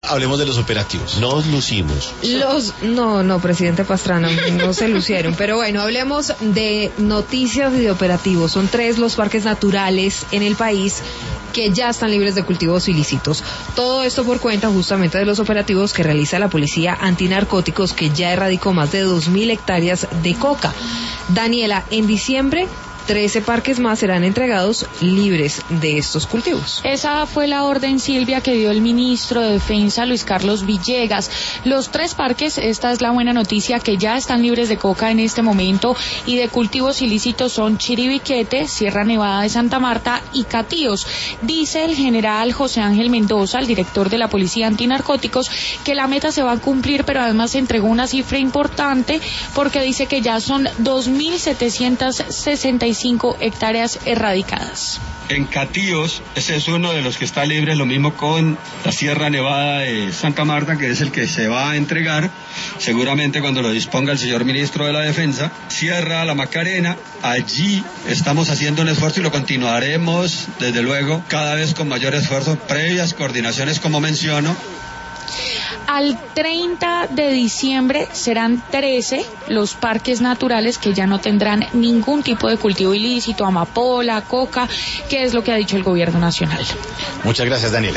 hablemos de los operativos. Nos lucimos. No, presidente Pastrana, no se lucieron. Pero bueno, hablemos de noticias y de operativos. Son 3 los parques naturales en el país que ya están libres de cultivos ilícitos. Todo esto por cuenta justamente de los operativos que realiza la Policía Antinarcóticos, que ya erradicó más de 2.000 hectáreas de coca. Daniela, en diciembre 13 parques más serán entregados libres de estos cultivos. Esa fue la orden, Silvia, que dio el ministro de Defensa, Luis Carlos Villegas. Los 3 parques, esta es la buena noticia, que ya están libres de coca en este momento y de cultivos ilícitos son Chiribiquete, Sierra Nevada de Santa Marta y Catíos. Dice el general José Ángel Mendoza, el director de la Policía Antinarcóticos, que la meta se va a cumplir, pero además entregó una cifra importante porque dice que ya son 2.765 hectáreas erradicadas. En Catíos, ese es uno de los que está libre, lo mismo con la Sierra Nevada de Santa Marta, que es el que se va a entregar, seguramente cuando lo disponga el señor ministro de la Defensa. Sierra La Macarena, allí estamos haciendo un esfuerzo y lo continuaremos, desde luego, cada vez con mayor esfuerzo, previas coordinaciones, como menciono. Al 30 de diciembre serán 13 los parques naturales que ya no tendrán ningún tipo de cultivo ilícito, amapola, coca, que es lo que ha dicho el gobierno nacional. Muchas gracias, Daniela.